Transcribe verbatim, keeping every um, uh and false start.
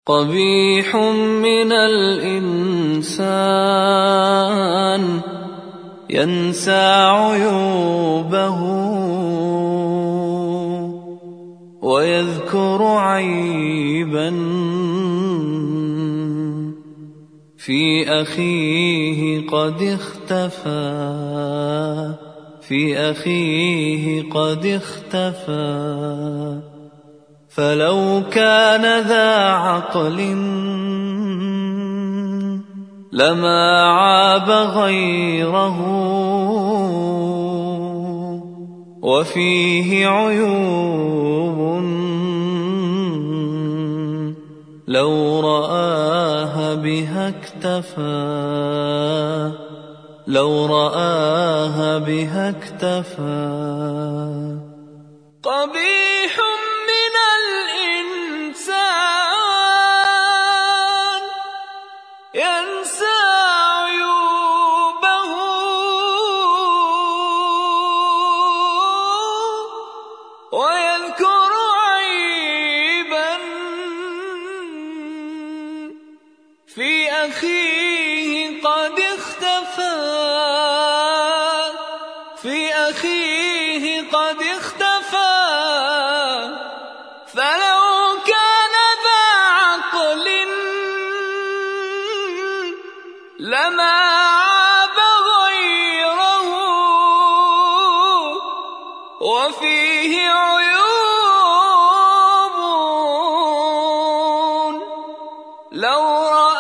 قبيح من الإنسان ينسى عيوبه ويذكر عيبا في أخيه قد اختفى في أخيه قد اختفى فلو كان ذا عقل لما عاب غيره وفيه عيوب لو رآها بها اكتفى لو رآها بها اكتفى قبيح من الإنسان ينسى عيوبه ويذكر عيبا في أخيه قد اختفى في أخيه قد اختفى فلو كان ذا عقل لما عاب غيره وفيه عيوب لو رأى